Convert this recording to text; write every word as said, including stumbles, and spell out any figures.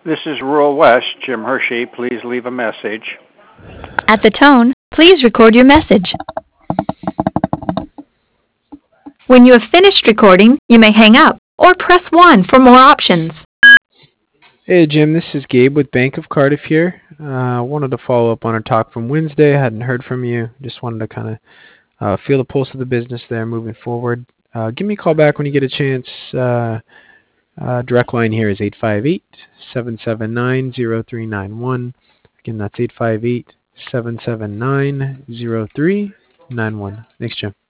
This is Rural West, Jim Hershey. Please leave a message. At the tone, please record your message. When you have finished recording, you may hang up or press one for more options. Hey Jim, this is Gabe with Bank of Cardiff here. Uh, wanted to follow up on our talk from Wednesday. I hadn't heard from you. Just wanted to kind of uh, feel the pulse of the business there moving forward. Uh, give me a call back when you get a chance. Uh, uh, direct line here is eight five eight, seven seven nine, zero three nine one. Again, that's eight five eight, seven seven nine, zero three nine one. Thanks, Jim.